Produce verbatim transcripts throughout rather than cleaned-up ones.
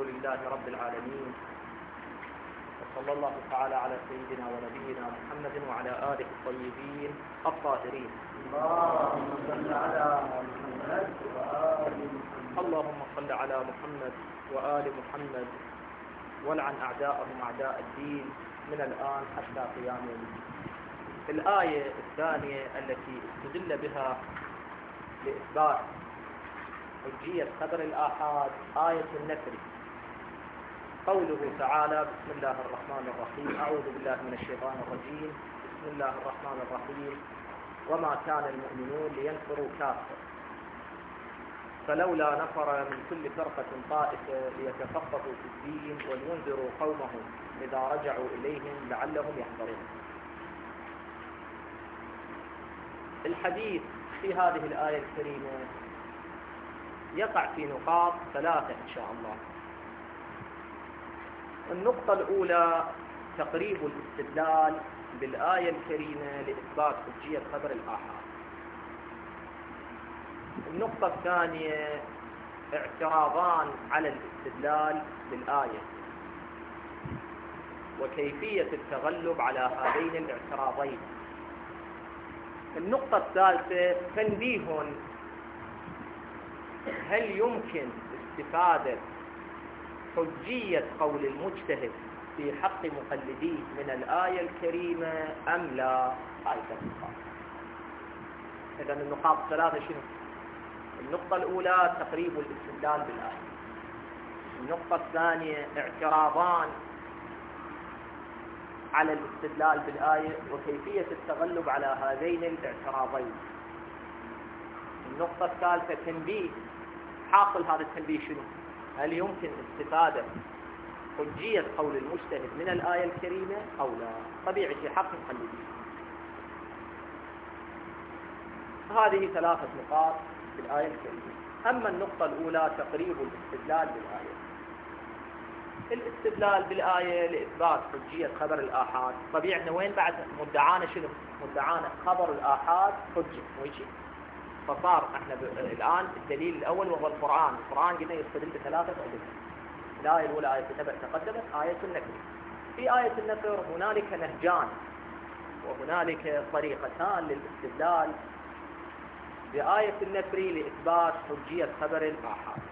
لله رب العالمين، وصلى الله تعالى على سيدنا ونبينا محمد وعلى آله الطيبين الطاهرين. اللهم صل على محمد وآل محمد. اللهم صل على محمد وآل محمد، ولعن أعداءهم أعداء الدين من الآن حتى قيام يوم الدين. الآية الثانية التي استدل بها لإثبات حجية خبر الآحاد آية النفر، قوله تعالى: بسم الله الرحمن الرحيم، أعوذ بالله من الشيطان الرجيم، بسم الله الرحمن الرحيم، وما كان المؤمنون لينفروا كافة فلولا نفر من كل فرقة طائفة ليتفقهوا في الدين ولينذروا قومهم إذا رجعوا إليهم لعلهم يحذرون. الحديث في هذه الآية الكريمة يقع في نقاط ثلاثة إن شاء الله. النقطة الأولى تقريب الاستدلال بالآية الكريمة لإثبات حجية خبر الآحاد. النقطة الثانية اعتراضان على الاستدلال بالآية وكيفية التغلب على هذين الاعتراضين. النقطة الثالثة تنبيه: هل يمكن استفادة حجية قول المجتهد في حق مقلديه من الآية الكريمة أم لا؟ هاي النقاط. إذن النقاط الثلاثة شنو؟ النقطة الأولى تقريب الاستدلال بالآية. النقطة الثانية اعتراضان على الاستدلال بالآية وكيفية التغلب على هذين الاعتراضين. النقطة الثالثة تنبيه، حاصل هذا التنبيه شنو؟ هل يمكن استفادة حجية قول المجتهد من الآية الكريمة أو لا؟ طبيعي في حق مقلديه. هذه ثلاثة نقاط في الآية الكريمة. أما النقطة الأولى تقريب الاستدلال بالآية. الاستدلال بالآية لإثبات حجية خبر الآحاد. طبيعي إحنا وين بعد مدعانا شنو؟ مدعانا خبر الآحاد حجة، مو شيء. فصار احنا الآن الدليل الأول وهو القرآن. القرآن قلنا يستدل بثلاثة أدلة. الآية الأولى آية النبأ تقدمت، آية النفر. في آية النفر هنالك نهجان وهنالك طريقتان للاستدلال بآية النفر لإثبات حجية خبر الآحاد.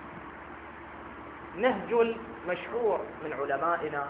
نهج مشهور من علمائنا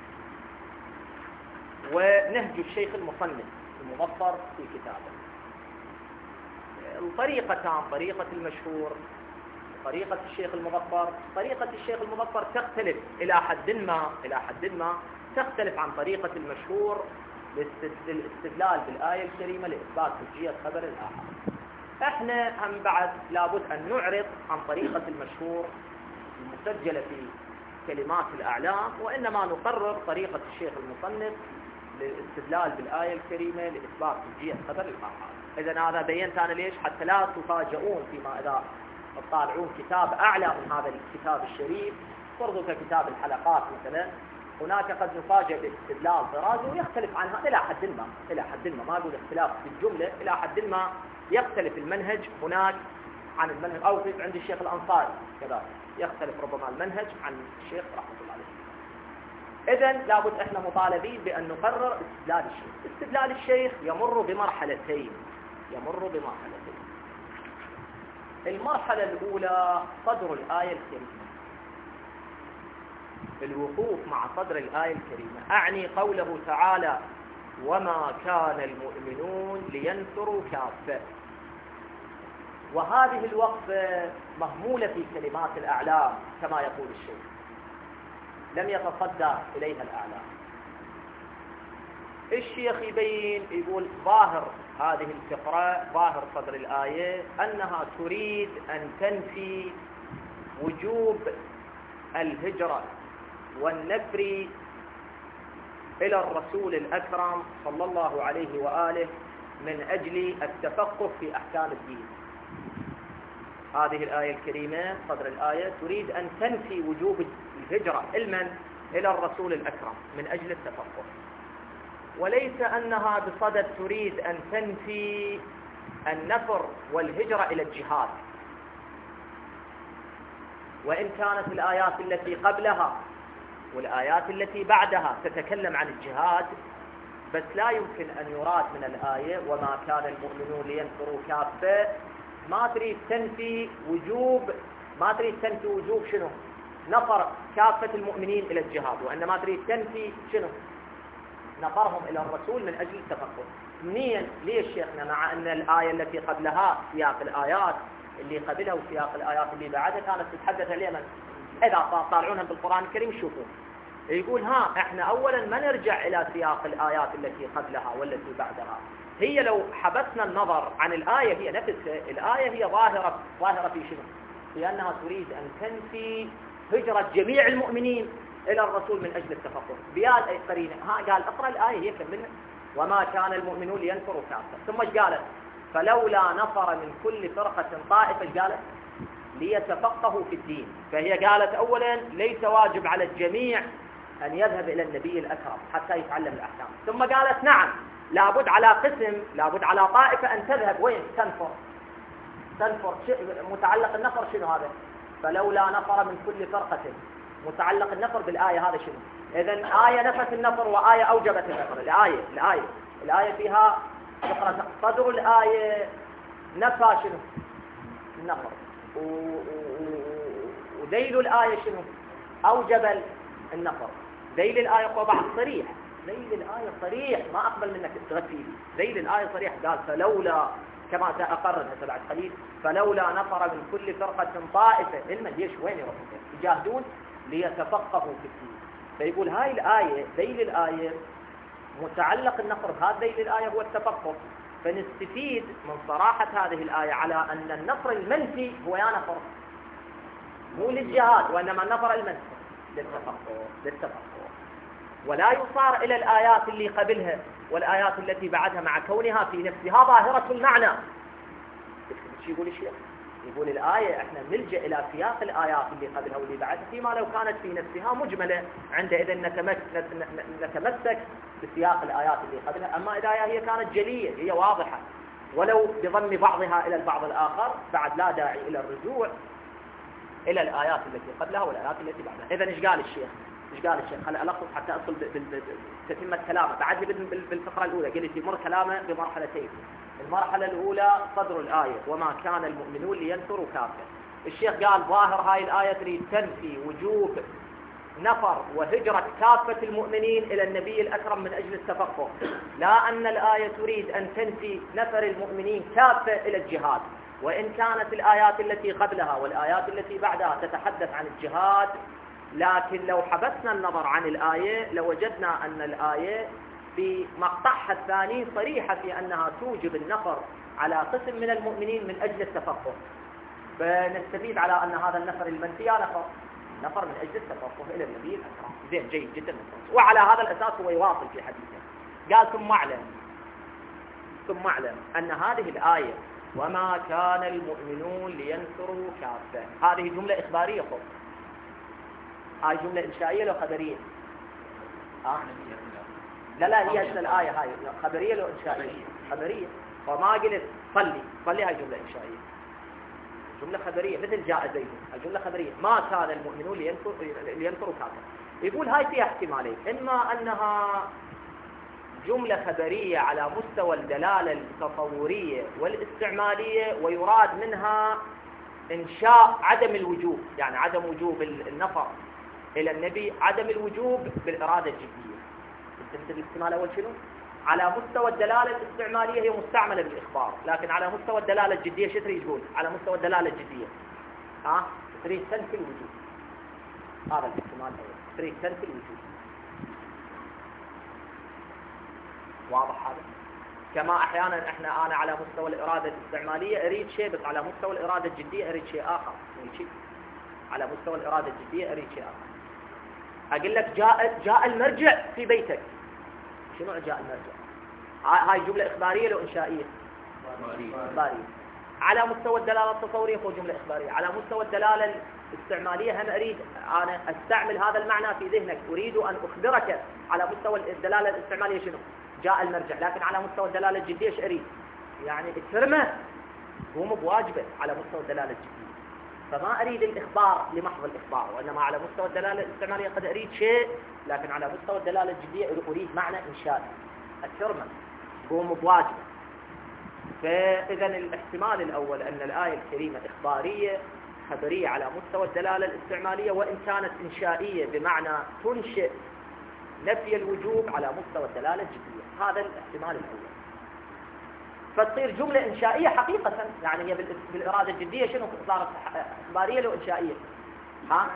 ونهج الشيخ المصنف المظفر في كتابه. الطريقتان، طريقة المشهور طريقة الشيخ المظفر. طريقة الشيخ المظفر تختلف إلى حد ما إلى حد ما تختلف عن طريقة المشهور للاستدلال بالآية الكريمة لإثبات حجية خبر الآحاد. احنا هم بعد لابد أن نعرض عن طريقة المشهور المسجلة في كلمات الأعلام، وإنما نقرر طريقة الشيخ المصنف للاستدلال بالآية الكريمة لإثبات حجية خبر الآحاد. إذن هذا بينت أنا ليش؟ حتى لا تفاجئون فيما إذا تطالعون كتاب أعلى من هذا الكتاب الشريف، فرضوا ككتاب الحلقات مثلا، هناك قد نفاجئ باستدلال طرازي ويختلف عنها إلى حد ما إلى حد ما ما أقول اختلاف في الجملة، إلى حد ما يختلف المنهج هناك عن المنهج، أو في عند الشيخ الأنصاري كذلك يختلف ربما المنهج عن الشيخ رحمة الله عليه. إذن لابد إحنا مطالبين بأن نقرر استدلال الشيخ. استدلال الشيخ يمر بمرحلتين يمر بمرحلتين المرحلة الأولى صدر الآية الكريمة، الوقوف مع صدر الآية الكريمة، أعني قوله تعالى: وما كان المؤمنون لينفروا كافة. وهذه الوقفة مهمولة في كلمات الأعلام كما يقول الشيخ، لم يتصدى إليها الأعلام. الشيخ يبين يقول ظاهر هذه الفقرة، ظاهر صدر الآية أنها تريد أن تنفي وجوب الهجرة والنفر إلى الرسول الأكرم صلى الله عليه وآله من أجل التفقه في أحكام الدين. هذه الآية الكريمة صدر الآية تريد أن تنفي وجوب الهجرة المن إلى الرسول الأكرم من أجل التفقه، وليس أنها بصدد تريد أن تنفي النفر والهجرة إلى الجهاد. وإن كانت الآيات التي قبلها والآيات التي بعدها تتكلم عن الجهاد، بس لا يمكن أن يراد من الآية وما كان المؤمنون لينفروا كافة، ما تريد تنفي وجوب، ما تريد تنفي وجوب شنو؟ نفر كافة المؤمنين إلى الجهاد، وإنما تريد تنفي شنو؟ نفرهم إلى الرسول من أجل التفقه. منين؟ ليش شيخنا مع أن الآية التي قبلها سياق الآيات اللي قبلها وسياق الآيات اللي بعدها كانت تتحدث اليمن؟ إذا طالعونها بالقرآن الكريم شوفوا يقول ها احنا اولا ما نرجع الى سياق الايات التي قبلها والتي بعدها. هي لو حبسنا النظر عن الايه هي نفسها، الايه هي ظاهره ظاهره في شنو؟ في انها تريد ان تنفي هجره جميع المؤمنين الى الرسول من اجل التفقه. بهذه اي قرينه. ها قال اقرا الايه هي كملها. وما كان المؤمنون لينفروا كافه. ثم ايش قالت؟ فلولا نفر من كل فرقه طائفه، ايش قالت؟ ليتفقهوا في الدين. فهي قالت اولا ليس واجب على الجميع أن يذهب إلى النبي الأكرم حتى يتعلم الأحكام. ثم قالت نعم لابد على قسم، لابد على طائفة أن تذهب وين؟ تنفر. تنفر متعلق النفر شنو هذا؟ فلولا نفر من كل فرقة، متعلق النفر بالآية هذا شنو؟ إذن آية نفت النفر وآية أوجبت النفر. الآية الآية الآية فيها صدر الآية نفى شنو؟ النفر، وذيل الآية شنو؟ أوجب النفر. ذيل الآية قبع صريح، ذيل الآية صريح، ما أقبل منك تغفي لي. ذيل الآية صريح، قال فلولا كما سأقرر هسه بعد قليل، فلولا نفر من كل فرقة طائفة. علما ليش وين يروحون؟ يجاهدون ليتفقهوا في الدين. فيقول هاي الآية ذيل الآية متعلق النفر بهذا ذيل الآية هو التفقه. فنستفيد من صراحة هذه الآية على أن النفر المنفي هو يا نفر مو للجهاد، وإنما النفر المنفي للتفقه للتفقه ولا يصار إلى الآيات اللي قبلها والآيات التي بعدها مع كونها في نفسها ظاهرة المعنى. شو يقول الشيخ؟ يقول الآية احنا نلجأ إلى سياق الآيات اللي قبلها واللي بعدها فيما لو كانت في نفسها مجملة، عندئذ نتمسك بسياق الآيات اللي قبلها. أما إذا هي كانت جلية هي واضحة ولو بضم بعضها إلى البعض الآخر بعد لا داعي إلى الرجوع إلى الآيات التي قبلها والآيات التي بعدها. إذن إيش قال الشيخ؟ إيش قال الشيخ؟ خلي ألخص حتى أصل بتتمة كلامه. بعد لي بالفقرة الأولى قال لي مر كلامه بمرحلتين. المرحلة الأولى صدر الآية وما كان المؤمنون لينفروا كافة. الشيخ قال ظاهر هاي الآية تريد تنفي وجوب نفر وهجرة كافة المؤمنين إلى النبي الأكرم من أجل التفقه، لا أن الآية تريد أن تنفي نفر المؤمنين كافة إلى الجهاد. وإن كانت الآيات التي قبلها والآيات التي بعدها تتحدث عن الجهاد، لكن لو حبسنا النظر عن الآية لوجدنا أن الآية في مقطعها الثاني صريحة في أنها توجب النفر على قسم من المؤمنين من أجل التفقه. فنستفيد على أن هذا النفر المنفي نفر نفر من أجل التفقه إلى النبي الأكرم. زين جيد جدا. وعلى هذا الأساس هو يواصل في حديثه. قال ثم اعلم ثم اعلم أن هذه الآية وما كان المؤمنون لينفروا كافة هذه جملة إخبارية خب. هاي جملة إنشائية لو خبرية؟ آه؟ لا لا هي أجل الآية هاي خبرية لو إنشائية؟ خبرية. وما قلت صلي صلي هاي جملة إنشائية، جملة خبرية مثل جاء زيد. الجملة خبرية ما كان المؤمنون لينفروا لينفروا كافة. يقول هاي فيها احتمالين، إما أنها جملة خبرية على مستوى الدلالة التصورية والاستعمالية ويراد منها إنشاء عدم الوجوب، يعني عدم وجوب النفر إلى النبي، عدم الوجوب بالإرادة الجدية. انت الاحتمال الأول شنو؟ على مستوى الدلالة الاستعمالية هي مستعملة بالإخبار، لكن على مستوى الدلالة الجدية شو تريد تقول؟ على مستوى الدلالة الجدية ها تريد تنفي الوجوب. هذا الاحتمال الأول، تريد تنفي الوجوب. واضح هذا؟ كما أحيانا إحنا أنا على مستوى الإرادة الاستعمالية أريد شيء، بس على مستوى الإرادة الجدية أريد شيء آخر. شيء على مستوى الإرادة الجدية أريد شيء آخر. أقول لك جاء جاء المرجع في بيتك. شنو جاء المرجع؟ هاي جملة إخبارية لو إنشائية؟ إخبارية. على مستوى الدلالة التصورية هو جملة إخبارية. على مستوى الدلالة الاستعمالية هم أريد أنا أستعمل هذا المعنى في ذهنك، أريد أن أخبرك على مستوى الدلالة الاستعمالية شنو؟ جاء المرجع. لكن على مستوى الدلالة الجدية ايش أريد؟ يعني الكلمة هو مو بواجبة على مستوى الدلالة الجدية. فما أريد الإخبار لمحض الإخبار، وإنما على مستوى الدلالة الاستعمالية قد أريد شيء، لكن على مستوى الدلالة الجدية أريد معنى إنشائي. الحرمة قوم بواجبه. فإذا الاحتمال الأول أن الآية الكريمة إخبارية خبرية على مستوى الدلالة الاستعمالية، وإن كانت إنشائية بمعنى تنشئ نفي الوجوب على مستوى الدلالة الجدية. هذا الاحتمال الأول. فتصير جملة إنشائية حقيقة، يعني هي بالإرادة الجدية شنو صارت إخبارية لو إنشائية؟ ها؟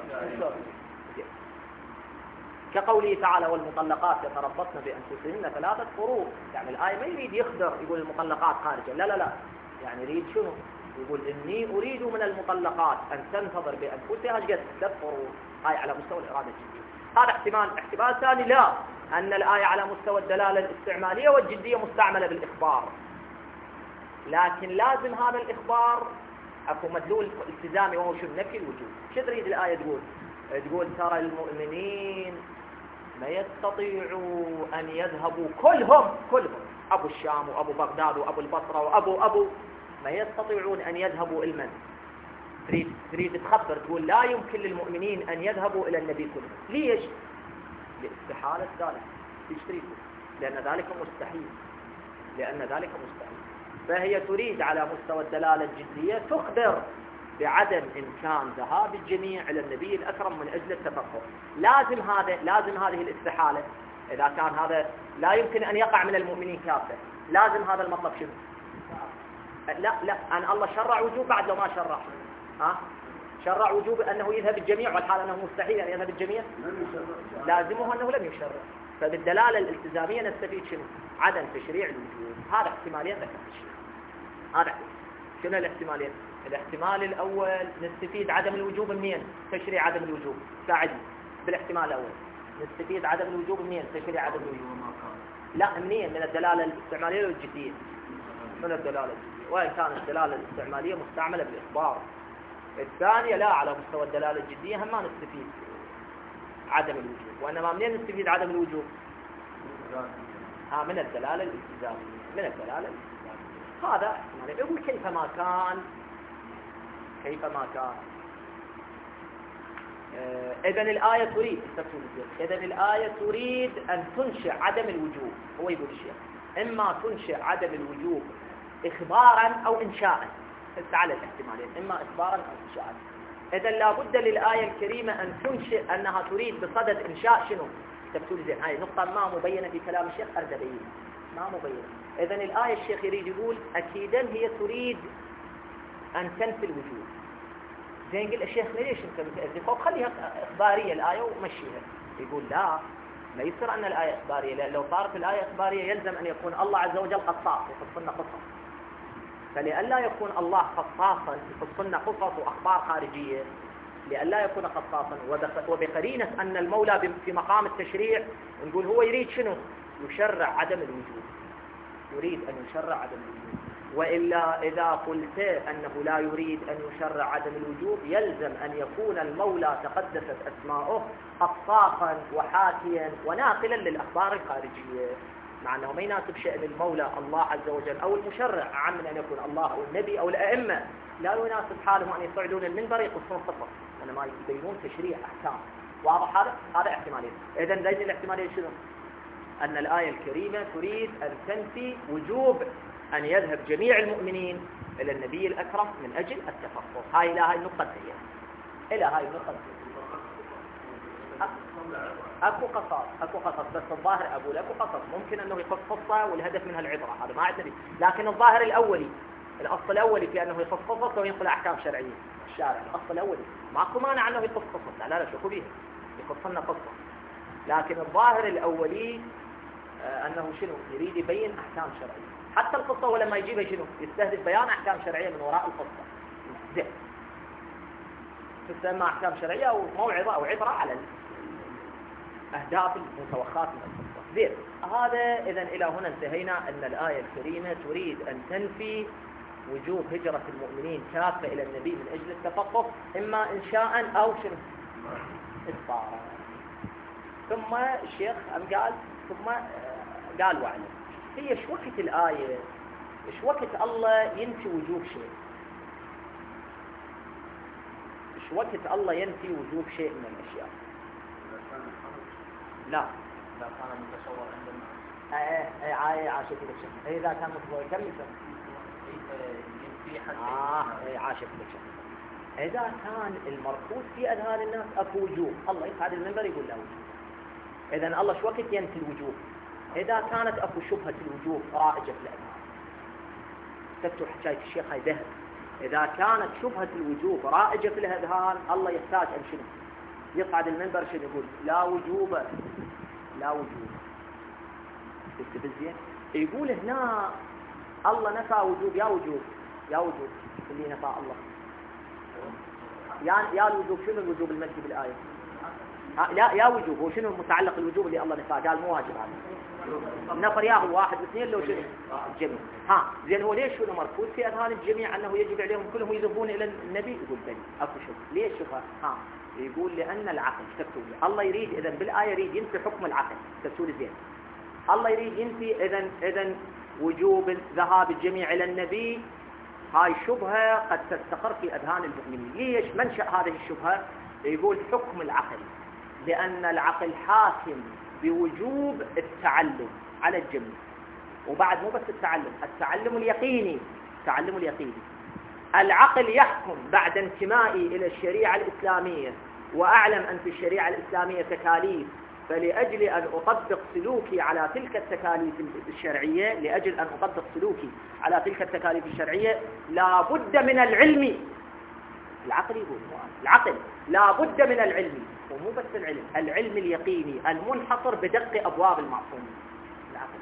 كقوله تعالى والمطلقات يتربصن بأنفسهن ثلاثة قروء. يعني الآية ما يريد يخبر يقول المطلقات خارجة، لا لا لا، يعني يريد شنو؟ يقول إني أريد من المطلقات أن تنتظر بأنفسها قد ثلاث قروء. هاي على مستوى الإرادة الجدية. هذا احتمال. احتمال ثاني لا، أن الآية على مستوى الدلالة الاستعمالية والجدية مستعملة بالإخبار، لكن لازم هذا الإخبار أكو مدلول التزامي وهو شو؟ نفي الوجوب. شو تريد الآية تقول؟ تقول ترى المؤمنين ما يستطيعوا أن يذهبوا كلهم كلهم أبو الشام وأبو بغداد وأبو البصرة وأبو أبو ما يستطيعون أن يذهبوا إلى من؟ تريد تريد تخبر تقول لا يمكن للمؤمنين أن يذهبوا إلى النبي كلهم. ليش؟ لاستحالة ذلك. ليش تريد؟ لأن ذلك مستحيل. لأن ذلك مستحيل. فهي تريد على مستوى الدلالة الجدية تخبر بعدم إمكان ذهاب الجميع إلى النبي الأكرم من أجل التفقه. لازم هذا لازم هذه الاستحالة. إذا كان هذا لا يمكن أن يقع من المؤمنين كافة، لازم هذا المطلب شنو؟ لا لا أن الله شرع وجوب بعد لو ما شرع. ها؟ شرع وجوب أنه يذهب الجميع، والحال أنه مستحيل أن يذهب الجميع. لازمه أنه لم يشرع. فبالدلالة الالتزامية نستفيد شنو؟ عدم تشريع الوجوب. هذا احتمالية ذكر الشيء. هذا شنو الاحتمالين؟ الاحتمال الأول نستفيد عدم الوجوب منين؟ تشريع عدم الوجوب. ساعدني بالاحتمال الأول. نستفيد عدم الوجوب منين؟ تشريع عدم الوجوب. لا منين؟ من الدلالة الاستعمالية والجدية. من الدلالة الجدية، وإن كانت الدلالة الاستعمالية مستعملة بالإخبار. الثانية لا، على مستوى الدلالة الجدية هم ما نستفيد عدم الوجوب، وإنما منين نستفيد عدم الوجوب؟ ها من الدلالة الالتزامية. من الدلالة الالتزامية. هذا يعني يقول كيفما كان كيفما كان آه إذن الآية تريد إذن الآية تريد أن تنشئ عدم الوجوب. هو يقول الشيخ إما تنشئ عدم الوجوب إخبارا أو إنشاء. على الاحتمالين، إما إخبارا أو إنشاء. إذن لابد للآية الكريمة أن تنشئ أنها تريد بصدد إنشاء شنو؟ تبتول زين. هاي نقطة ما مبينة في كلام الشيخ أردبيين، ما مبينة. إذن الآية الشيخ يريد يقول أكيدا هي تريد أن تنفي الوجوب. زين قل الشيخ ليش أنت بتأذي؟ خليها إخبارية الآية ومشيها. يقول لا، ما يصير أن الآية إخبارية، لأن لو صارت الآية إخبارية يلزم أن يكون الله عز وجل قصاص يقص لنا قصص. فلئلا يكون الله قصاصا يقص لنا قصص وأخبار خارجية، لئلا يكون قصاصا وبقرينة أن المولى في مقام التشريع نقول هو يريد شنو؟ يشرع عدم الوجوب. يريد أن يشرع عدم الوجوب. وإلا إذا قلت أنه لا يريد أن يشرع عدم الوجوب يلزم أن يكون المولى تقدست أسماؤه قصاصا وحاكيا وناقلا للأخبار الخارجية، مع أنه ما يناسب شأن المولى الله عز وجل أو المشرع عن من أن يكون الله أو النبي أو الأئمة، لا يناسب حالهم أن يصعدون المنبر يقصون قصص، وإنما يبينون تشريع أحكام. واضح هذا؟ هذا احتمالين. إذن بين الاحتمالين شنو؟ أن الآية الكريمة تريد أن تنفي وجوب أن يذهب جميع المؤمنين إلى النبي الأكرم من أجل التفقه. هاي إلى هاي النقطة هي إلى هاي النقطة أكو قصص أكو قصص بس الظاهر أقول أكو قصص ممكن أنه يقص قصة والهدف منها العبرة، هذا ما عندنا. لكن الظاهر الأولي الأصل الأولي في أنه يقص قصة وينقل أحكام شرعية الشارع. الأصل الأولي ماكو مانع أنه يقص قصة، لا لا لا شوفوا بيها يقص لنا قصة. لكن الظاهر الأولي آه أنه شنو يريد يبين أحكام شرعية. حتى القصة ولما يجيبها شنو يستهدف بيان أحكام شرعية من وراء القصة. زين تسمى أحكام شرعية أو موعظة أو عبرة على أهداف المتوخات من القصة. زين هذا إذن إلى هنا انتهينا أن الآية الكريمة تريد أن تنفي وجوب هجرة المؤمنين كافة إلى النبي من أجل التفقه، إما إنشاء أو شنو إخبارا. ثم الشيخ أم قال ثم قال وعلم. هي ايش وقت الآية ايش وقت الله ينفي وجوب شيء؟ شو وقت الله ينفي وجوب شيء من الأشياء؟ لا إذا كان متصور عند الناس. ايه ايه عاي عاشت لك شيء إذا كان متصور كمل في حد. آه ايه عاشت لك شيء. إذا كان المركوز في أذهان الناس أكو وجوب، الله يصعد المنبر يقول لا وجوب. إذن الله شو وقت ينفي الوجوب؟ إذا كانت أكو شبهة الوجوب رائجة في الأذهان. تكتب حكاية الشيخ هاي ذهب. إذا كانت شبهة الوجوب رائجة في الأذهان، الله يحتاج أن شنو؟ يصعد المنبر شنو يقول؟ لا وجوب، لا وجوب. بالزين يقول هنا الله نفى وجوب، يا وجوب يا وجوب اللي نفى الله. يا يا الوجوب شنو الوجوب المنفي بالآية؟ لا يا وجوب هو شنو متعلق الوجوب اللي الله نفاه؟ قال مو واجب هذا. نفر ياهو واحد واثنين لو شنو؟ الجميع. ها زين هو ليش شنو مركوز في أذهان الجميع أنه يجب عليهم كلهم يذهبون إلى النبي؟ يقول بني أكو شبه. ليش شبه؟ ها يقول لأن العقل تكتب الله يريد إذا بالآية يريد ينفي حكم العقل. تكتب زين الله يريد ينفي إذا إذا وجوب ذهاب الجميع إلى النبي. هاي شبهة قد تستقر في أذهان المؤمنين. ليش منشأ هذه الشبهة؟ يقول حكم العقل، لأن العقل حاكم بوجوب التعلم على الجميع. وبعد مو بس التعلم، التعلم اليقيني، التعلم اليقيني. العقل يحكم بعد انتمائي إلى الشريعة الإسلامية وأعلم أن في الشريعة الإسلامية تكاليف، فلأجل أن أطبق سلوكي على تلك التكاليف الشرعية لأجل أن أطبق سلوكي على تلك التكاليف الشرعية لا بد من العلم. العقل يقول العقل لا بد من العلم، ومو بس العلم، العلم اليقيني المنحصر بدق أبواب المعصومين. العقل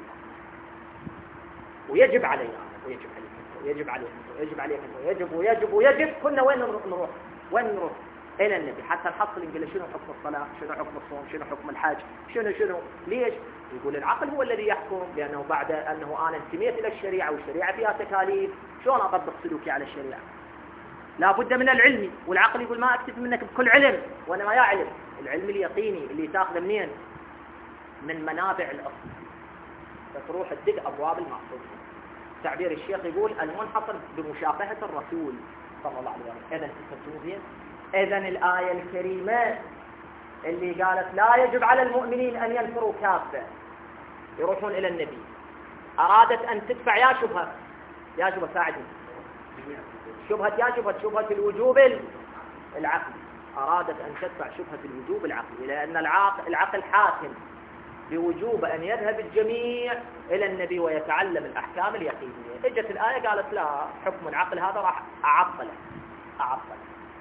ويجب علينا ويجب عليك ويجب عليك ويجب عليك ويجب ويجب ويجب. كنا وين نروح؟ وين نروح؟ إلى النبي حتى نحصل نقول شنو حكم الصلاة، شنو حكم الصوم، شنو حكم الحج، شنو شنو. ليش؟ يقول العقل هو الذي يحكم، لأنه بعد أنه أنا انتميت إلى الشريعة والشريعة فيها تكاليف، شلون أطبق سلوكي على الشريعة؟ لا بد من العلم. والعقل يقول ما أكتب منك بكل علم، وأنا ما يا علم. العلم اليقيني اللي تاخذه منين؟ من منابع الأصل، فتروح تدق أبواب المعصومين. تعبير الشيخ يقول المنحصر بمشافهة الرسول صلى الله عليه وسلم. إذن تستوزين إذن الآية الكريمة اللي قالت لا يجب على المؤمنين أن ينفروا كافة يروحون إلى النبي، أرادت أن تدفع يا شبهة يا شبهة ساعدني شبهة يا شبهة شبهة الوجوب العقلي. أرادت أن تدفع شبهة الوجوب العقلي، لأن العقل, العقل حاكم بوجوب أن يذهب الجميع إلى النبي ويتعلم الأحكام اليقينية. اجت الآية قالت لا، حكم العقل هذا راح أعطله أعطله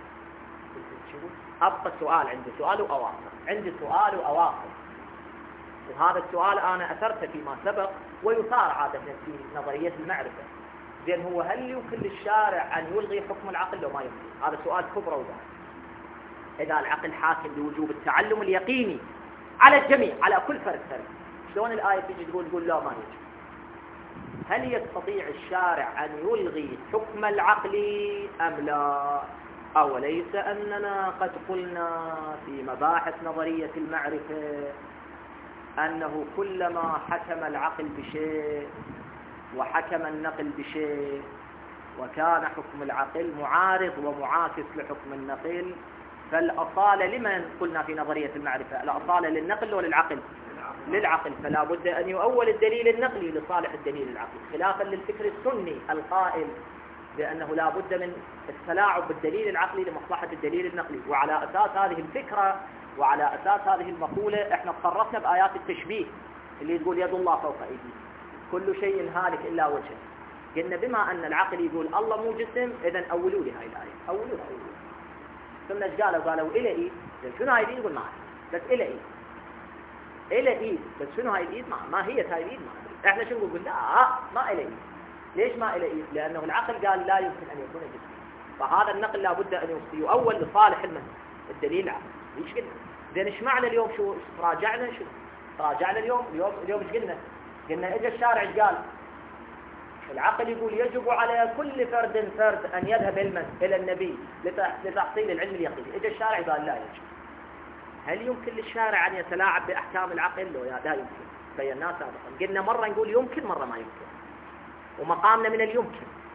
أبقى السؤال عندي سؤال وأواصل، عندي سؤال وأواصل. وهذا السؤال أنا أثرت فيما سبق ويثار عادة في نظرية المعرفة. زين هو هل يمكن للشارع أن يلغي حكم العقل لو ما يمكن؟ هذا سؤال كبرى وده. إذا العقل حاكم بوجوب التعلم اليقيني على الجميع على كل فرد فرد، شلون الآية تيجي تقول تقول لا ما يجب؟ هل يستطيع الشارع أن يلغي حكم العقل أم لا؟ أوليس أننا قد قلنا في مباحث نظرية المعرفة أنه كلما حكم العقل بشيء وحكم النقل بشيء وكان حكم العقل معارض ومعاكس لحكم النقل، فالأصالة لمن قلنا في نظرية المعرفة؟ الأصالة للنقل وللعقل؟ للعقل. فلا بد أن يؤول الدليل النقلي لصالح الدليل العقلي، خلافا للفكر السني القائل بأنه لا بد من التلاعب بالدليل العقلي لمصلحة الدليل النقلي. وعلى أساس هذه الفكرة وعلى أساس هذه المقولة احنا تصرفنا بآيات التشبيه اللي تقول يد الله فوق أيديه، كل شيء هالك إلا وجهه. قلنا بما أن العقل يقول الله مو جسم، إذن أولوا لي هاي الآية، أولوها أولوها. ثم ايش قالوا؟ قالوا إلى إيد. شنو هاي الإيد؟ يقول ما بس إلى إيد، إلى إيد بس شنو هاي الإيد؟ ما ما هي هاي الإيد؟ ما احنا شنو نقول؟ لا ما إلى إيد. ليش ما إلى إيد؟ لأنه العقل قال لا يمكن أن يكون جسم، فهذا النقل لا بد أن يؤول لصالح المن الدليل العقلي. ليش قلنا؟ زين ايش معنى اليوم؟ شو راجعنا؟ شو راجعنا اليوم؟ اليوم اليوم ايش قلنا؟ قلنا اجى الشارع قال العقل يقول يجب على كل فرد فرد أن يذهب المن إلى النبي لتحصيل العلم اليقيني. اجى الشارع قال لا يجب. هل يمكن للشارع أن يتلاعب بأحكام العقل؟ لا لا يمكن. بيناه سابقا. قلنا مرة نقول يمكن، مرة ما يمكن، ومقامنا من اليمكن.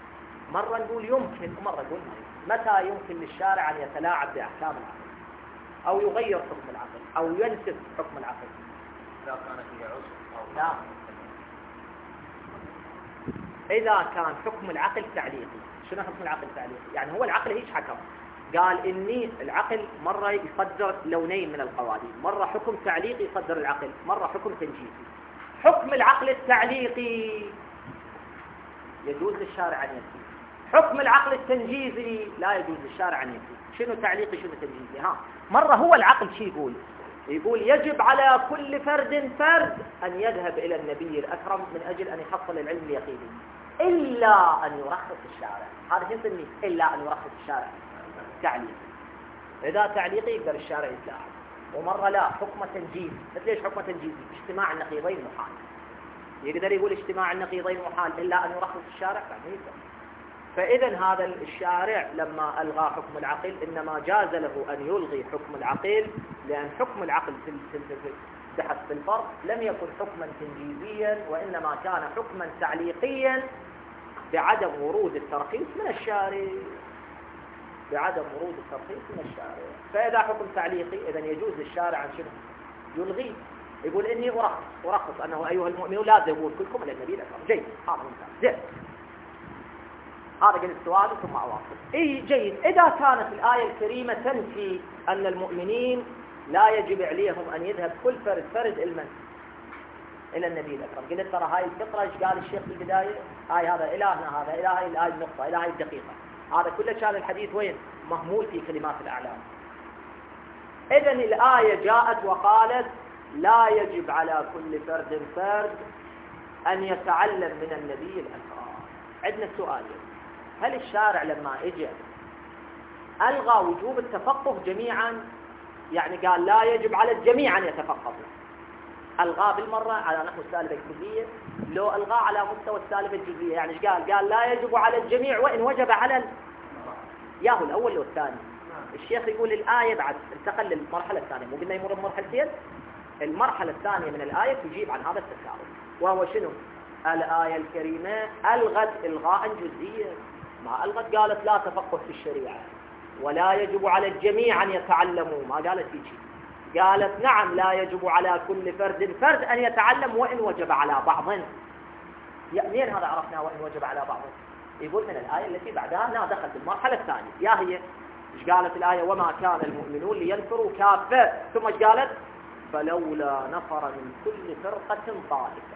مرة نقول يمكن ومرة نقول ما يمكن. متى يمكن للشارع أن يتلاعب بأحكام العقل أو يغير حكم العقل أو ينسف حكم العقل؟ إذا كان فيه عسر أو لا، إذا كان حكم العقل تعليقي. شنو حكم العقل تعليقي؟ يعني هو العقل ايش حكم؟ قال إني العقل مرة يقدر لونين من القوانين، مرة حكم تعليقي يقدر العقل، مرة حكم تنجيزي. حكم العقل التعليقي يجوز للشارع أن ينفيه، حكم العقل التنجيزي لا يجوز للشارع أن ينفيه. شنو تعليقي شنو تنجيزي؟ ها مرة هو العقل شي يقول يقول يجب على كل فرد فرد أن يذهب إلى النبي الأكرم من أجل أن يحصل العلم اليقيني، إلا أن يرخص الشارع. هذا شو نسميه؟ إلا أن يرخص الشارع تعليقي. إذا تعليقي يقدر الشارع يتلاعب. ومرة لا، حكم تنجيزي. مثل ايش حكم تنجيزي؟ اجتماع النقيضين محال. يقدر يقول اجتماع النقيضين محال إلا أن يرخص الشارع؟ فما يقدر. فإذا هذا الشارع لما ألغى حكم العقل إنما جاز له أن يلغي حكم العقل، لأن حكم العقل في بحث الفرق لم يكن حكما تنجيزيا، وإنما كان حكما تعليقيا بعدم ورود الترخيص من الشارع، بعدم ورود الترخيص من الشارع. فإذا حكم تعليقي إذن يجوز للشارع أن شنو يلغي، يقول إني أرخص أرخص أنه أيها المؤمنون لا تذهبون كلكم إلى النبي الأكرم. جيد، هذا ممتاز، زين. هذا قل السؤال ثم أواصل. إيه جيد. إذا كانت الآية الكريمة تنفي أن المؤمنين لا يجب عليهم أن يذهب كل فرد فرد إلمن إلى النبي الأكرم، قلت ترى هاي الفقرة إيش قال الشيخ في البداية؟ هاي هذا إلهنا، هذا إله، هاي الآية النقطة، إلى هاي الدقيقة. هذا كله كان الحديث وين؟ مهمول في كلمات الأعلام. إذن الآية جاءت وقالت لا يجب على كل فرد فرد أن يتعلم من النبي الأكرم. عندنا سؤال، هل الشارع لما اجى ألغى وجوب التفقه جميعا؟ يعني قال لا يجب على الجميع أن يتفقهوا، ألغى بالمرة على نحو السالفة الكلية، لو ألغى على مستوى السالفة الجزئية؟ يعني ايش قال؟ قال لا يجب على الجميع وإن وجب على ال... ياهو الأول لو الثاني. الشيخ يقول الآية بعد انتقل للمرحلة الثانية، مو قلنا يمر بمرحلتين؟ المرحلة الثانية من الآية تجيب عن هذا التساؤل، وهو شنو؟ الآية الكريمة ألغت إلغاء جزئيا، ما ألغت قالت لا تفقه في الشريعة ولا يجب على الجميع أن يتعلموا، ما قالت في شيء. قالت نعم لا يجب على كل فرد فرد أن يتعلم وإن وجب على بعض. يعني هذا عرفنا وإن وجب على بعض؟ يقول من الآية التي بعدها لا دخل بالمرحلة الثانية. يا هي إيش قالت الآية؟ وما كان المؤمنون لينفروا كافة، ثم إيش قالت؟ فلولا نفر من كل فرقة طائفة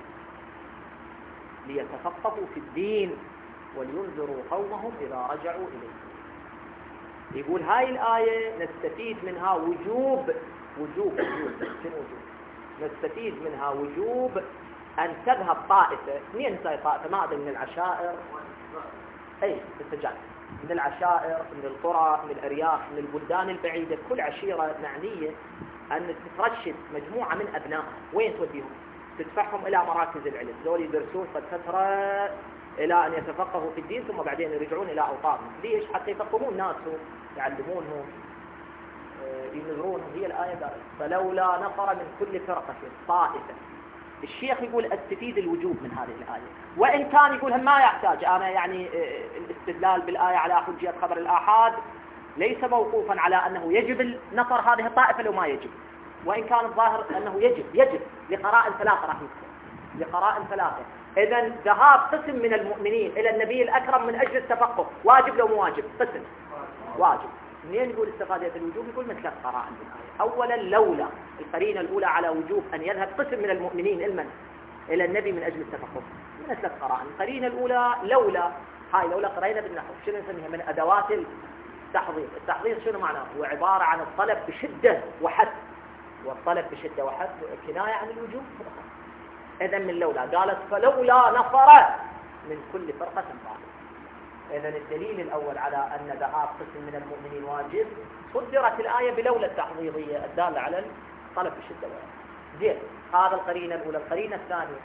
ليتفقهوا في الدين ولينذروا قومهم إذا رجعوا إليه. يقول هاي الآية نستفيد منها وجوب وجوب وجوب شنو وجوب؟ نستفيد منها وجوب أن تذهب طائفة، مين هاي طائفة؟ ما أدري، من العشائر، أي استجاب، من العشائر، من القرى، من الأرياف، من البلدان البعيدة، كل عشيرة معنية أن ترشد مجموعة من أبنائها. وين توديهم؟ تدفعهم إلى مراكز العلم، ذول يدرسون قد فترة إلى أن يتفقهوا في الدين، ثم بعدين يرجعون إلى أوطانهم. ليش؟ حتى يفقهون ناسهم، يعلمونهم، ينذرونهم. هي الآية قالت فلولا نفر من كل فرقة طائفة. الشيخ يقول استفيد الوجوب من هذه الآية، وإن كان يقول هم ما يحتاج أنا يعني الاستدلال بالآية على حجية خبر الآحاد ليس موقوفا على أنه يجب نفر هذه الطائفة لو ما يجب، وإن كان الظاهر أنه يجب يجب لقرائن ثلاثة راح يذكر، لقرائن ثلاثة. إذن ذهاب قسم من المؤمنين إلى النبي الأكرم من أجل التفقه واجب لو مو واجب؟ قسم واجب. منين يقول استفادة الوجوب؟ يقول من ثلاث قرائن بالآية. أولا لولا، القرينة الأولى على وجوب أن يذهب قسم من المؤمنين المن إلى النبي من أجل التفقه، من ثلاث قرائن. القرينة الأولى لولا، هاي لولا قرينة بالنحو، شنو نسميها؟ من أدوات التحضير. التحضير شنو معناه؟ هو عبارة عن الطلب بشدة وحث، والطلب بشدة وحث كناية عن الوجوب. إذن من لولا قالت فلولا نفر من كل فرقة طائفة. إذن الدليل الأول على أن ذهاب قسم من المؤمنين واجب، صدرت الآية بلولا التحضيرية الدالة على الطلب بشدة وحث. زين، هذا القرينة الأولى. القرينة الثانية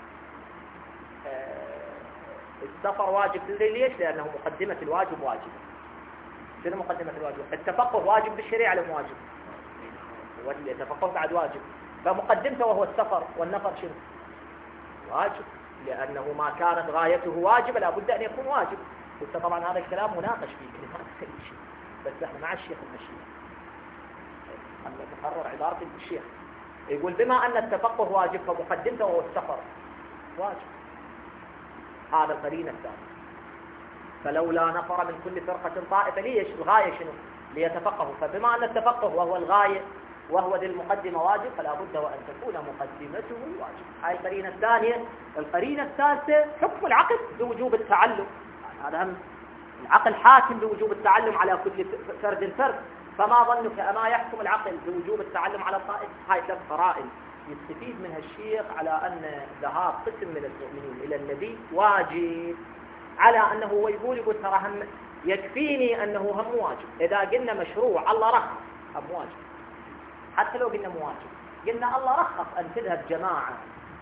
آه السفر واجب. ليش؟ لأنه مقدمة الواجب واجب. شنو مقدمة الواجب؟ التفقه واجب بالشريعة لم واجب؟ التفقه بعد واجب، فمقدمته وهو السفر والنفر شنو؟ واجب، لأنه ما كانت غايته واجب لابد أن يكون واجب. قلت طبعا هذا الكلام مناقش فيه كلمات شيء، بس احنا مع الشيخ المشيخ. أنا تقرر عبارة الشيخ يقول بما أن التفقه واجب فمقدمته وهو السفر واجب. هذا القرينة الثانية. فلولا نفر من كل فرقة طائفة، ليش الغاية شنو؟ ليتفقهوا. فبما أن التفقه وهو الغاية وهو ذي المقدمة واجب، فلا بد وأن تكون مقدمته واجب. هاي القرينة الثانية. القرينة الثالثة حكم العقل بوجوب التعلم. هذا هم العقل حاكم بوجوب التعلم على كل فرد فرد. فما ظنك أما يحكم العقل بوجوب التعلم على الطائف؟ هاي ثلاث قرائن يستفيد منها الشيخ على أن ذهاب قسم من المؤمنين إلى النبي واجب، على أنه هو يقول يقول ترى هم يكفيني أنه هم واجب. إذا قلنا مشروع الله رخص هم واجب، حتى لو قلنا مواجب. قلنا الله رخص أن تذهب جماعة،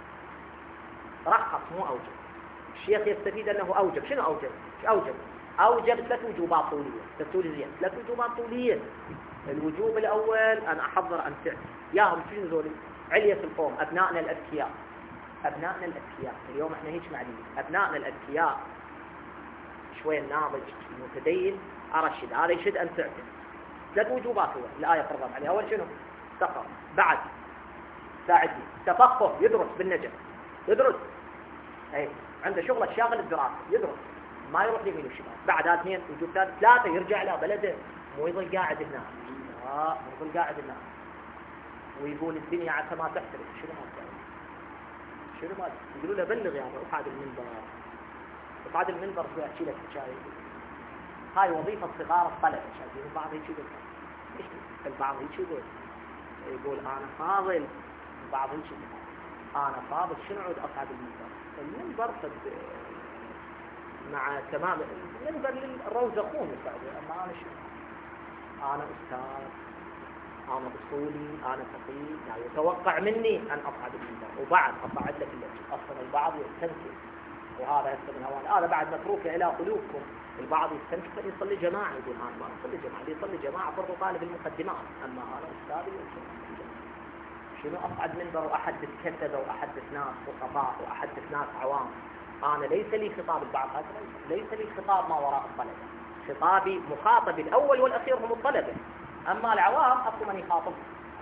رخص مو أوجب. الشيخ يستفيد أنه أوجب. شنو أوجب؟ شو أوجب؟ أوجب ثلاث وجوبات طولية. تفسيرية ثلاث وجوبات طولية. الوجوب الأول أن أحضر أمتعة ياهم شنو ذولي؟ علية القوم، أبنائنا الأذكياء. أبنائنا الأذكياء اليوم إحنا هيك معلمين أبنائنا الأذكياء، شوية ناضج متدين أرشد هذا يشد أمتعته. ثلاث وجوبات هو الآية فرضت عليه. أول شنو؟ سفر، بعد ساعدني تفقه يدرس بالنجم، يدرس أي عنده شغل الشاغل الدراسة يدرس، ما يروح يمين وشمال. بعد هذا اثنين وجوب ثالث ثلاثة يرجع إلى بلده، مو يظل قاعد هنا. لا مو يظل قاعد هنا ويقول الدنيا عسى ما تحترق. شنو ما تحترق؟ شنو ما يقولوا له بلغ يعني روح هذا المنبر، بعد المنبر شو أحكي لك شاي. هاي وظيفة صغار الطلبة شايفين البعض هيك يقول ايش البعض هيك يقول يقول أنا فاضل، البعض هيك يقول أنا فاضل شنو عود أصعد المنبر؟ المنبر صد مع تمام المنبر للروزقون يساعد. أما أنا شنو؟ أنا أستاذ، أنا أصولي، أنا فقيه، يعني يتوقع مني أن أصعد المنبر وبعد أصعد لك اللجنة. أصلا البعض يستنكر وهذا يستمع الهوان، هذا بعد متروك إلى قلوبكم. البعض يستنكر يصلي جماعة، يقول أنا ما أصلي جماعة، يصلي جماعة فرض طالب المقدمات، أما أنا أستاذي شنو أصعد منبر وأحدث كسبة وأحدث ناس فقهاء وأحدث ناس عوام. أنا ليس لي خطاب البعض هكذا، ليس لي خطاب ما وراء الطلبة. خطابي مخاطب الأول والأخير هم الطلبة، أما العوام أكو من يخاطب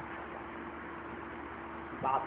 بعض.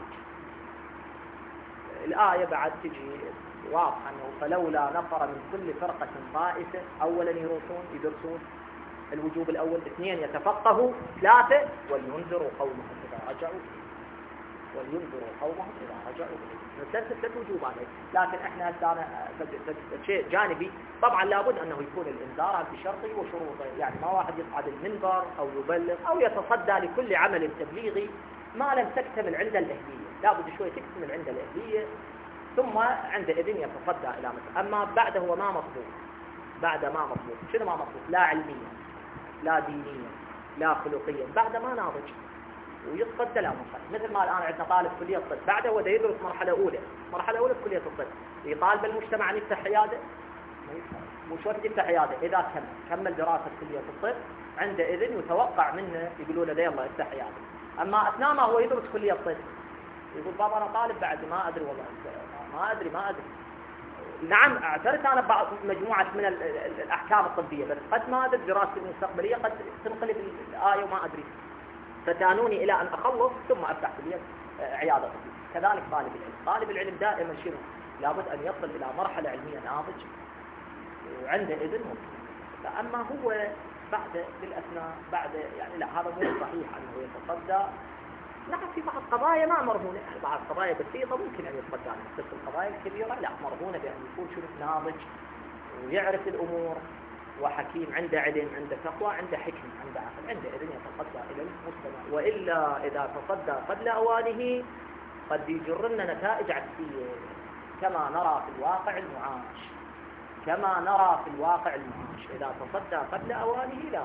الآية بعد تجي واضح أنه فلولا نفر من كل فرقة طائفة. أولا يروحون يدرسون الوجوب الأول، اثنين يتفقهوا، ثلاثة ولينذروا قومهم إذا رجعوا ولينذروا قومهم إذا رجعوا. ثلاثة ثلاث وجوبات، لكن احنا هسه شيء جانبي. طبعا لابد أنه يكون الإنذار بشرطه وشروطه، يعني ما واحد يصعد المنبر أو يبلغ أو يتصدى لكل عمل تبليغي ما لم تكتمل عنده الأهلية. لابد شوي تكتمل عنده الأهلية ثم عندئذ يتصدى إلى مثل. أما بعد هو ما مطلوب، بعد ما مطلوب. شنو ما مطلوب؟ لا علميا لا دينيا لا خلقيا، بعد ما ناضج ويتصدى لا مصلي. مثل ما الآن عندنا طالب كلية الطب، بعده هو يدرس مرحلة أولى، مرحلة أولى في كلية الطب، يطالب المجتمع أن يفتح عيادة، مو شرط يفتح عيادة. إذا كمل كمل دراسة كلية الطب عندئذ يتوقع منه يقولوا له يلا افتح عيادة. أما أثناء ما هو يدرس كلية الطب يقول بابا أنا طالب بعد ما أدري والله ما أدري ما أدري. نعم اعترف أنا بعض مجموعة من الأحكام الطبية، بس قد ما أدري دراستي المستقبلية قد تنقلب الآية وما أدري، فتانوني إلى أن أخلص ثم أفتح كلية عيادة طبية. كذلك طالب العلم، طالب العلم دائما شنو؟ لابد أن يصل إلى مرحلة علمية ناضج وعنده إذن ممكن. أما هو بعد بالأثناء بعد يعني لا، هذا مو صحيح أنه يتصدى. نعم في بعض القضايا ما مرهونة، يعني بعض القضايا بسيطة ممكن أن يتصدى، بس القضايا الكبيرة لا، مرهونة بأن يكون شنو ناضج ويعرف الأمور وحكيم، عنده علم، عنده تقوى، عنده حكمة، عنده عقل، عنده إذن يتصدى إلى المجتمع. وإلا إذا تصدى قبل أوانه قد يجر لنا نتائج عكسية كما نرى في الواقع المعاش، كما نرى في الواقع المعاش. إذا تصدى قبل أوانه لا،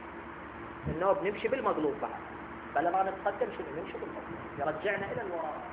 إنه بنمشي بالمغلوب بعد، فلما نتقدم شنو نمشي بالمغلوب، يرجعنا إلى الوراء،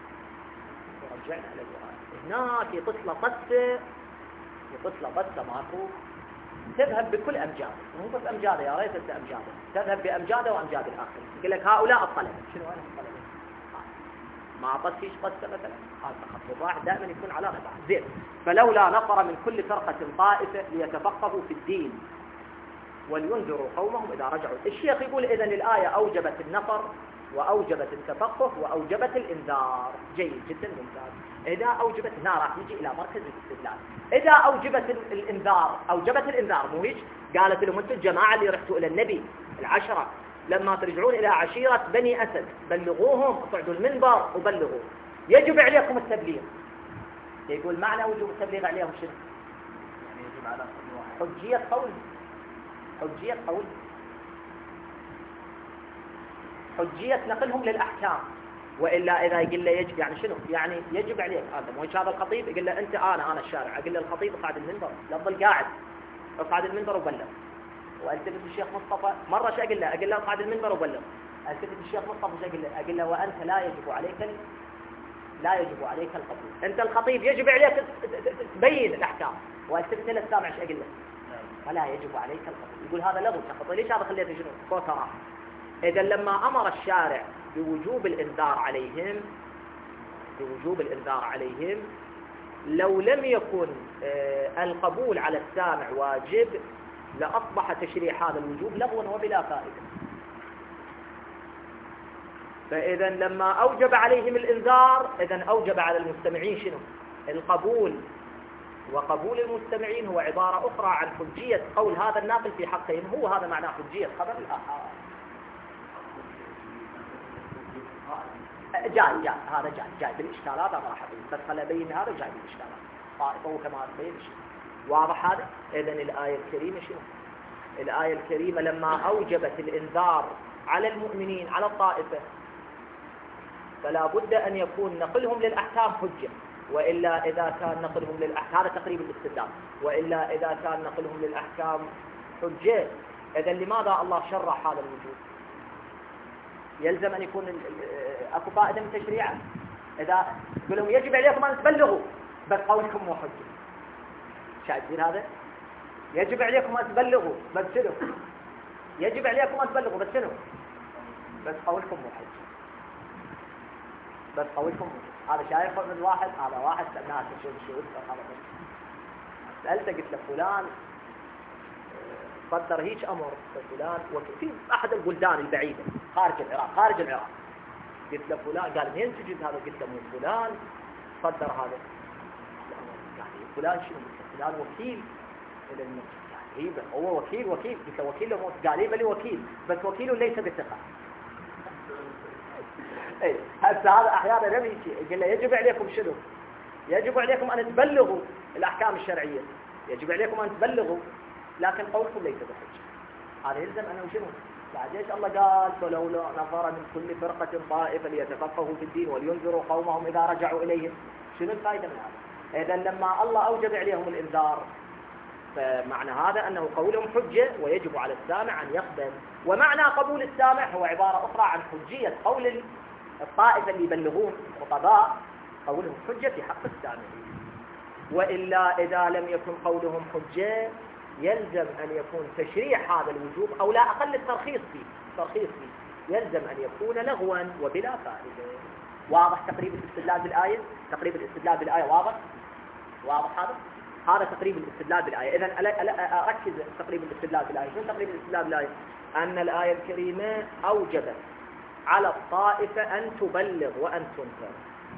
يرجعنا إلى الوراء. هناك يطفل قصة يطفل قصة ماكو تذهب بكل أمجاده، مو بس أمجاده، يا ريت أمجاده، تذهب بأمجاده وأمجاد الآخرين. يقول لك هؤلاء الطلبة، شنو أنا الطلبة؟ ما أعطت فيش قصة مثلا هذا تخطب واحد دائما يكون على غير واحد. زين، فلولا نفر من كل فرقة طائفة ليتفقهوا في الدين ولينذروا قومهم إذا رجعوا. الشيخ يقول إذن الآية أوجبت النفر وأوجبت التفقه وأوجبت الإنذار. جيد جدا، ممتاز. إذا أوجبت هنا راح يجي إلى مركز الاستدلال. إذا أوجبت الإنذار، أوجبت الإنذار مو هيك؟ قالت لهم أنتم الجماعة اللي رحتوا إلى النبي العشرة لما ترجعون إلى عشيرة بني أسد بلغوهم، اصعدوا المنبر وبلغوا، يجب عليكم التبليغ. يقول معنى وجوب التبليغ عليهم شنو؟ يعني يجب على كل واحد حجية قول، حجية قول، حجية نقلهم للأحكام. وإلا إذا يقول له يجب يعني شنو؟ يعني يجب عليك هذا. مو هذا الخطيب يقول له أنت أنا أنا الشارع، أقول له الخطيب اصعد المنبر، لا تظل قاعد، اصعد المنبر وبلغ. والتفت الشيخ مصطفى مرة شو أقول له؟ أقول له اصعد المنبر وبلغ. التفت الشيخ مصطفى شو أقول له؟ أقول له وأنت لا يجب عليك ال... لا يجب عليك القبول. أنت الخطيب يجب عليك تبين الأحكام. والتفت له السامع شو أقول له؟ ولا يجب عليك القبول. يقول هذا لغو شخص، ليش هذا خليته شنو؟ كوترة. إذا لما أمر الشارع بوجوب الإنذار عليهم، بوجوب الإنذار عليهم، لو لم يكن آه القبول على السامع واجب لأصبح تشريع هذا الوجوب لغوا وبلا فائدة. فإذا لما أوجب عليهم الإنذار، إذن أوجب على المستمعين شنو؟ القبول. وقبول المستمعين هو عبارة أخرى عن حجية قول هذا الناقل في حقهم، هو هذا معناه حجية خبر الآحاد. جاي جاي هذا جاي جاي بالإشكالات هذا راح أبين، بس خلي أبين هذا جاي بالإشكالات طائفة وكما أبين شيء واضح هذا. إذن الآية الكريمة شنو؟ الآية الكريمة لما أوجبت الإنذار على المؤمنين على الطائفة، فلا بد أن يكون نقلهم للأحكام حجة. وإلا إذا كان نقلهم للأحكام، هذا تقريب الاستدلال، وإلا إذا كان نقلهم للأحكام حجة، إذن لماذا الله شرح هذا الوجوب؟ يلزم أن يكون أكو فائدة من تشريعه. إذا يقول لهم يجب عليكم أن تبلغوا بس قولكم مو حجة، شايفين هذا؟ يجب عليكم أن تبلغوا بس شنو؟ يجب عليكم أن تبلغوا بس شنو؟ بس قولكم مو حجة، بس قولكم مو حجة. هذا شايف من واحد، هذا واحد سألناه شو شو هذا سألته قلت له فلان صدر هيك أمر فلان وفي أحد البلدان البعيدة خارج العراق، خارج العراق. قلت له فلان، قال مين تجد هذا؟ قلت له مو فلان صدر هذا. يعني فلان شنو؟ فلان وكيل إلى المسجد. يعني هو وكيل وكيل قلت له وكيل له موت. قال لي بلي وكيل بس وكيله ليس بثقة. اي هسه هذا احيانا نبي يقول له يجب عليكم شنو؟ يجب عليكم ان تبلغوا الاحكام الشرعيه، يجب عليكم ان تبلغوا، لكن قولكم ليس بحجه. هذا يلزم انه شنو؟ بعد ايش الله قال؟ فلولا نفر من كل فرقه طائفه ليتفقهوا في الدين ولينذروا قومهم اذا رجعوا اليهم. شنو الفائده من هذا؟ اذا لما الله اوجب عليهم الانذار، فمعنى هذا انه قولهم حجه ويجب على السامع ان يقبل. ومعنى قبول السامع هو عباره اخرى عن حجيه قول الطائفة اللي يبلغون خطباء، قولهم حجة في حق السامعين. وإلا إذا لم يكن قولهم حجة يلزم أن يكون تشريع هذا الوجوب أو لا أقل الترخيص فيه، ترخيص فيه يلزم أن يكون لغوا وبلا فائدة. واضح تقريب الاستدلال بالآية؟ تقريب الاستدلال بالآية واضح؟ واضح هذا؟ هذا تقريب الاستدلال بالآية. إذن أركز تقريب الاستدلال بالآية. شو تقريب الاستدلال بالآية؟ أن الآية الكريمة أوجبت على الطائفة أن تبلغ وأن تنكر،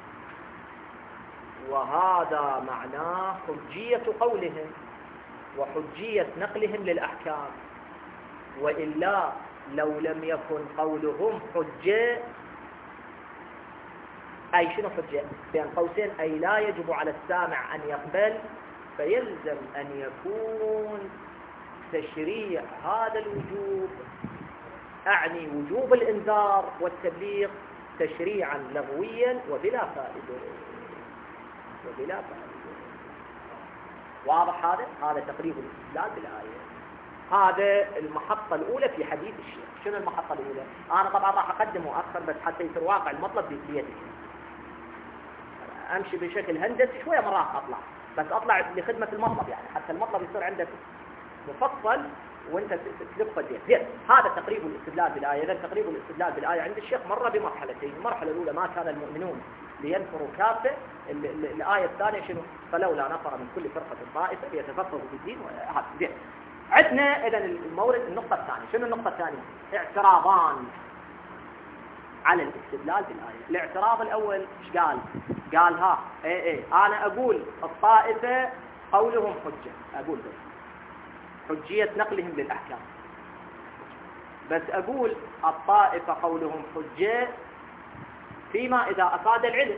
وهذا معناه حجية قولهم وحجية نقلهم للأحكام. وإلا لو لم يكن قولهم حجة، أي شنو حجة؟ بين قوسين أي لا يجب على السامع أن يقبل، فيلزم أن يكون تشريع هذا الوجوب، أعني وجوب الإنذار والتبليغ، تشريعا لغويا وبلا فائدة، وبلا فائدة. واضح هذا؟ هذا تقريب الاستدلال بالآية. هذا المحطة الأولى في حديث الشيخ. شنو المحطة الأولى؟ أنا طبعا راح أقدمه أكثر بس حتى يصير واقع المطلب بيدك. أمشي بشكل هندسي شوية مرات أطلع، بس أطلع لخدمة المطلب، يعني حتى المطلب يصير عندك مفصل وانت تلقى زين. زين هذا تقريب الاستدلال بالآية. إذا تقريب الاستدلال بالآية عند الشيخ مر بمرحلتين. المرحلة الأولى ما كان المؤمنون لينفروا كافة. الآية الثانية شنو؟ فلولا نفر من كل فرقة طائفة ليتفقهوا في الدين. وهذا عندنا إذا المورد. النقطة الثانية شنو؟ النقطة الثانية اعتراضان على الاستدلال بالآية. الاعتراض الأول ايش قال؟ قال ها ايه ايه أنا أقول الطائفة قولهم حجة، أقول بس حجية نقلهم للأحكام، بس أقول الطائفة قولهم حجة فيما إذا أفاد العلم،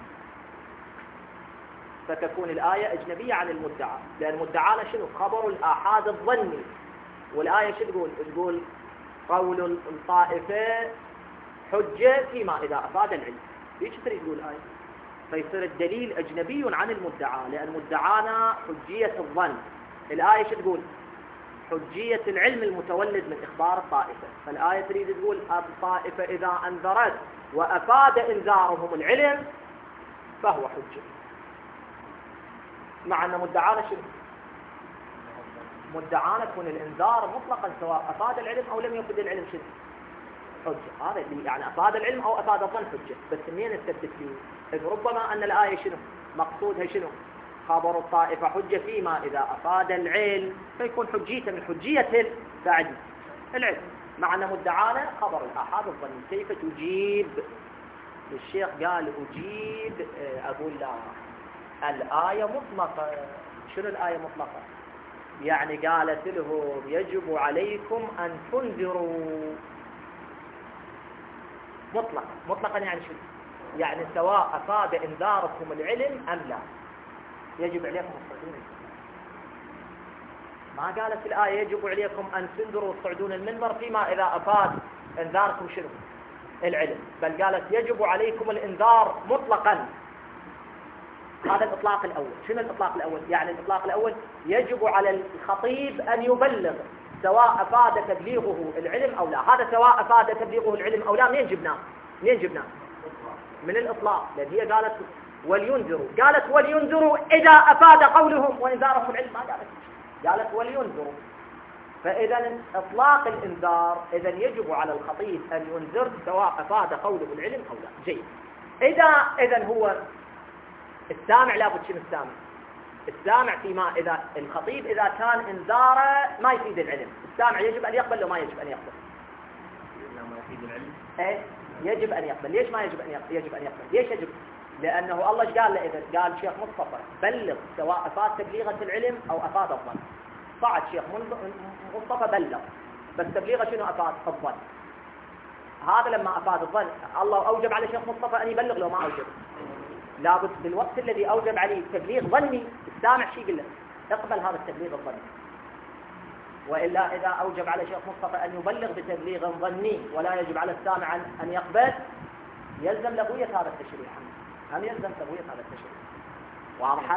فتكون الآية أجنبية عن المدعى، لأن مدعانا شنو؟ خبر الآحاد الظني، والآية شو تقول؟ تقول قول الطائفة حجة فيما إذا أفاد العلم. ليش تريد تقول الآية؟ فيصير الدليل أجنبي عن المدعى، لأن مدعانا حجية الظن. الآية شو تقول؟ حجية العلم المتولد من إخبار الطائفة. فالآية تريد تقول الطائفة إذا أنذرت وأفاد إنذارهم العلم فهو حجة، مع أن مدعانا شنو؟ مدعانا يكون الإنذار مطلقا سواء أفاد العلم أو لم يفد العلم شنو؟ حجة. هذا يعني أفاد العلم أو أفاد الظن حجة. بس منين نثبت لي؟ إذ ربما أن الآية شنو؟ مقصودها شنو؟ خبر الطائفة حجة فيما إذا أفاد العلم، فيكون حجية من حجية بعد العلم، مع أن مدعانا خبر الآحاد الظني. كيف تجيب؟ الشيخ قال أجيب، أقول لا، الآية مطلقة. شنو الآية مطلقة؟ يعني قالت لهم يجب عليكم أن تنذروا. مطلقا مطلقا يعني شنو؟ يعني سواء أفاد إنذاركم العلم أم لا يجب عليكم الصعدون. ما قالت الآية يجب عليكم أن تنذروا الصعدون المنبر فيما إذا أفاد إنذاركم شنو؟ العلم، بل قالت يجب عليكم الإنذار مطلقا. هذا الإطلاق الأول. شنو الإطلاق الأول؟ يعني الإطلاق الأول يجب على الخطيب أن يبلغ سواء أفاد تبليغه العلم أو لا. هذا سواء أفاد تبليغه العلم أو لا منين جبناه؟ منين جبناه؟ من الإطلاق، لأن هي قالت ولينذروا، قالت ولينذروا إذا أفاد قولهم وإنذارهم العلم، ما قالت، قالت ولينذروا. فإذا إطلاق الإنذار إذا يجب على الخطيب أن ينذر سواء أفاد قوله العلم أو لا. جيد. إذا إذا هو السامع لابد شنو السامع؟ السامع فيما إذا الخطيب إذا كان إنذاره ما يفيد العلم، السامع يجب أن يقبل وما يجب أن يقبل؟ ما يفيد العلم. إيه يجب أن يقبل. ليش ما يجب أن يقبل؟ يجب أن يقبل. ليش يجب؟ لأنه الله قال له إذا قال شيخ مصطفى بلغ سواء أفاد تبليغة العلم أو أفاد الظن. صعد شيخ مصطفى بلغ، بس تبليغه شنو؟ أفاد الظن. هذا لما أفاد الظن الله أوجب على شيخ مصطفى أن يبلغ لو ما أوجب. لابد بالوقت الذي أوجب عليه تبليغ ظني السامع شيء يقول له اقبل هذا التبليغ الظني، وإلا إذا أوجب على شيخ مصطفى أن يبلغ بتبليغ ظني ولا يجب على السامع أن يقبل، يلزم لغوية هذا التشريع. هم يلزم لغوية هذا التشريع. واضح؟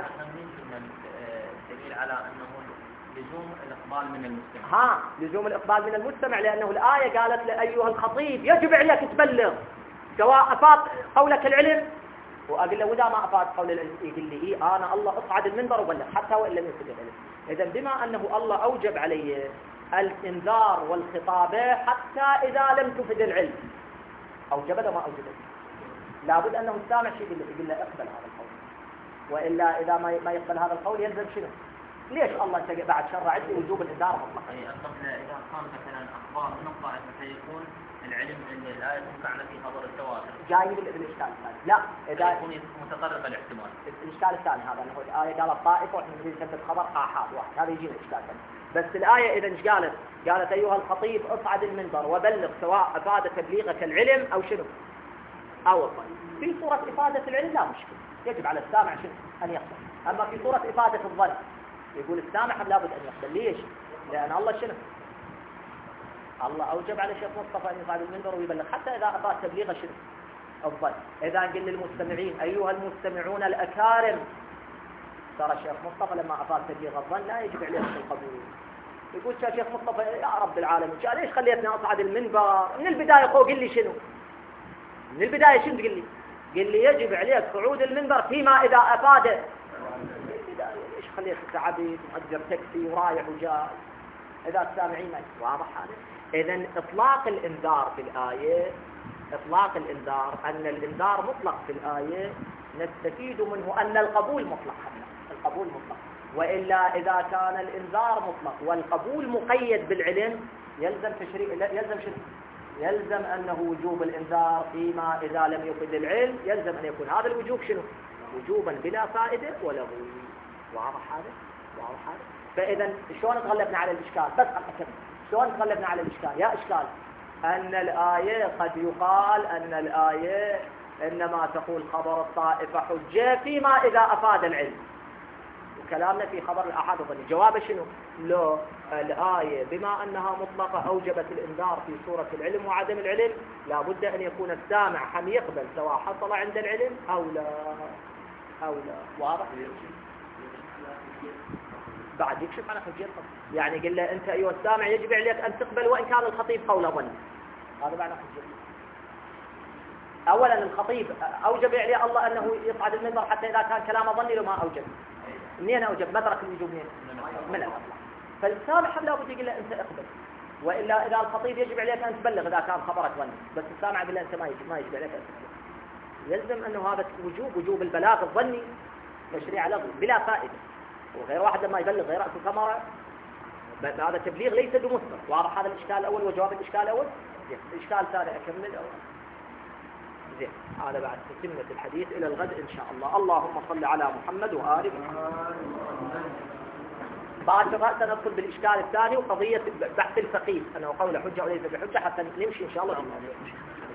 الدليل على أنه لزوم الإقبال من المستمع. ها لزوم الإقبال من المستمع، لأنه الآية قالت لأيها الخطيب يجب عليك تبلغ سواء أفاد قولك العلم، وأقول له وإذا ما أفاد قول العلم يقول لي إيه أنا الله أصعد المنبر وبلغ حتى وإن لم يفد العلم. إذا بما أنه الله أوجب عليه الإنذار والخطابة حتى إذا لم تفد العلم، أوجب ولا ما أوجب؟ لابد أنه السامع شيء يقول له يقول له اقبل هذا القول، وإلا إذا ما ما يقبل هذا القول يلزم شنو؟ ليش الله بعد شرع لي وجوب الإنذار مطلقا؟ أي أصلا إذا كان مثلا أخبار من الطائفة سيكون العلم أن الآية تنفعنا في خبر التواتر. جاي بالإشكال الثاني. لا إذا يكون متطرق الاحتمال. الإشكال الثاني هذا أنه الآية قالت طائفة وإحنا نريد نثبت خبر آحاد واحد، هذا يجينا إشكال ثاني. بس الآية إذا إيش قالت؟ قالت أيها الخطيب اصعد المنبر وبلغ سواء أفاد تبليغك العلم أو شنو؟ أو الظن. في صورة إفادة العلم لا مشكلة، يجب على السامع شنو؟ أن يقبل. أما في صورة إفادة الظن يقول السامع لابد أن يقبل. ليش؟ لأن الله شنو؟ الله أوجب على شيخ مصطفى أن يصعد المنبر ويبلغ حتى إذا أفاد تبليغ شنو؟ الظن. إذا قل للمستمعين أيها المستمعون الأكارم، ترى الشيخ مصطفى لما أفاد تبليغ الظن لا يجب عليهم القبول. يقول شيخ مصطفى يا رب العالمين ليش خليتني أصعد المنبر؟ من البداية قو قل لي شنو؟ من البداية شنو تقول لي؟ قل لي يجب عليك صعود المنبر فيما إذا أفاد. من البداية ليش خليت التعبيد مؤجر تكسي ورايح وجاي؟ إذا السامعين واضح هذا. إذن إطلاق الإنذار في الآية إطلاق الإنذار أن الإنذار مطلق في الآية نستفيد منه أن القبول مطلق، القبول مطلق. وإلا إذا كان الإنذار مطلق والقبول مقيد بالعلم يلزم تشريع، يلزم شنو؟ يلزم أنه وجوب الإنذار فيما إذا لم يفد العلم، يلزم أن يكون هذا الوجوب شنو؟ وجوبا بلا فائدة ولغو. واضح هذا؟ واضح هذا؟ فإذا شلون تغلبنا على الإشكال؟ بس أكمل. شلون تغلبنا على الإشكال؟ يا إشكال أن الآية قد يقال أن الآية إنما تقول خبر الطائفة حجة فيما إذا أفاد العلم، وكلامنا في خبر الآحاد الظني. جواب شنو؟ لو الآية بما أنها مطلقة أوجبت الإنذار في صورة العلم وعدم العلم، لابد أن يكون السامع حم يقبل سواء حصل عند العلم أو لا أو لا. واضح؟ بعد يكشف على حجيتهم، يعني قل له أنت أيها السامع يجب عليك أن تقبل وإن كان الخطيب قول ظني. هذا معنى حجيتهم. أولا الخطيب أوجب عليه الله أنه يصعد المنبر حتى إذا كان كلامه ظني لو ما أوجب. منين أوجب؟ مدرك الوجوب منين؟ من الأصل. فالسامع لا بد يقول له أنت اقبل، وإلا إذا الخطيب يجب عليك أن تبلغ إذا كان خبرك ظني، بس السامع يقول له أنت ما يجب ما يجب عليك أن تبلغ. يلزم أنه هذا وجوب وجوب البلاغ الظني تشريع لغوي بلا فائدة، وغير واحد لما يبلغ غير رأسه كاميرا هذا تبليغ ليس بمثمر. واضح هذا الإشكال الأول وجواب الإشكال الأول؟ الإشكال الثاني أكمل الأول. زين، هذا بعد تتمة الحديث إلى الغد إن شاء الله. اللهم صل على محمد وآل محمد. بعد رأسا ندخل بالإشكال الثاني وقضية بحث الفقيه أنه قول حجة وليس بحجة حتى نمشي إن شاء الله.